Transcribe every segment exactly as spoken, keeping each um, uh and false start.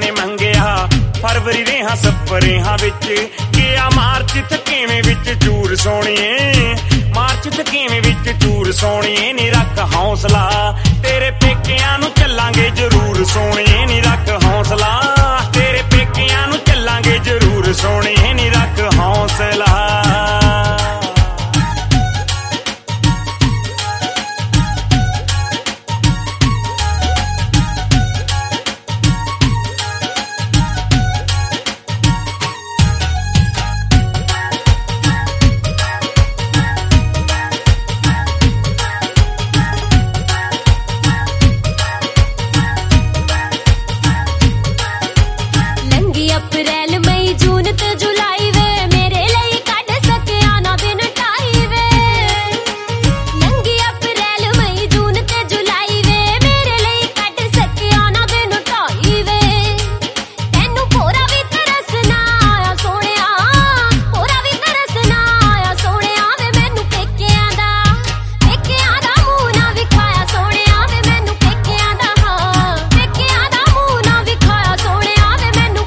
ने मंगिया फरवरी रेहा सपरेहा विच गया मार्च थकेवें विच चूर सोणीए मार्च थकेवें विच चूर सोणीए नी रख हौसला तेरे पेकियां नूं चलांगे जरूर सोणीए नी रख हौसला तेरे पेकियां नूं चलांगे जरूर सोणीए नी रख हौसला। अप्रैल मई जून ते जुलाई वे मेरे लिए कढ सकिया ना दिन ढाई वे लंघी अप्रैल मई जून ते जुलाई वे मेरे लिए कढ सकिया ना दिन ढाई वे तैनू पूरा भी तरस ना आया सोहणिया पूरा भी तरस ना आया सोहणिया वे मैनू पेकियां दा पेकियां दा मूंह ना विखाया सोहणिया वे मैनू पेकियां दा हां पेकियां दा मूंह ना विखाया सोहणिया वे मैनू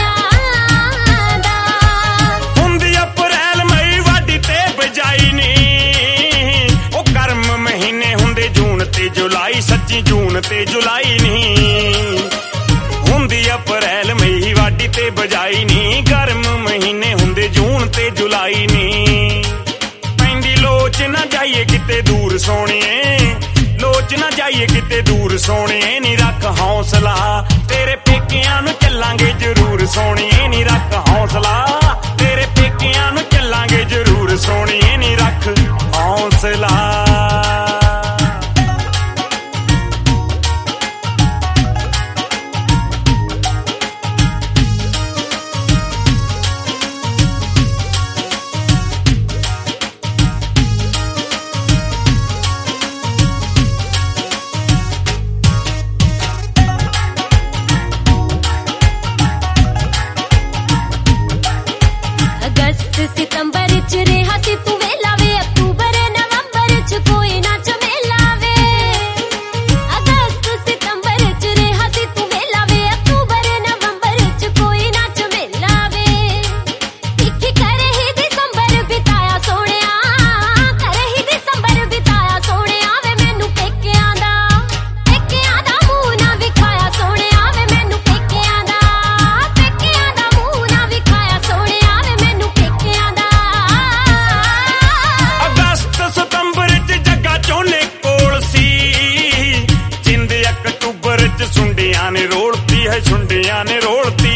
जुलाई सच्ची जून ते जुलाई नहीं हुंदी अप्रैल मई वाडी ते बजाई नहीं गर्म महीने हुंदे जून ते जुलाई नहीं पैंदी लोच ना जाइए किते दूर सोहणिए लोच ना जाइए किते दूर सोहणिए नी रख हौसला तेरे पेकियां नूं चलांगे जरूर सोहणिए नी रख हौसला तेरे पेकियां नूं चलांगे जरूर सोहणिए नी रख हौसला। सितंबर च रेहा सी तू वेला वे अक्तूबर नवंबर च कोई ना झमेला वे अगस्त सितंबर च रेहा सी तू वेला वे अक्तूबर नवंबर च कोई ना झमेला वे इक्की करे ही दिसंबर बिताया सोहणिया करे ही दिसंबर बिताया सोहणिया वे मैनू पेकियां दा पेकियां दा मूंह ना विखाया सोहणिया वे मैनू पेकियां दा पेकियां दा मूंह ना विखाया सोहणिया वे मैनू सितंबर च जग्गा चोने कोल सी जिंद अक्तूबर च सुंडियां ने रोलती है सुंडियां ने रोलती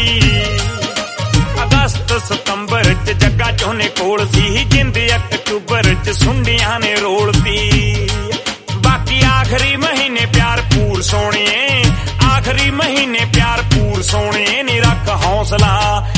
अगस्त सितंबर च जग्गा चोने कोल सी जिंद अक्तूबर च सुंडियां ने रोलती बाकी आखिरी महीने प्यार पूर सोहणिए आखिरी महीने प्यार पूर सोहणिए नी रख हौसला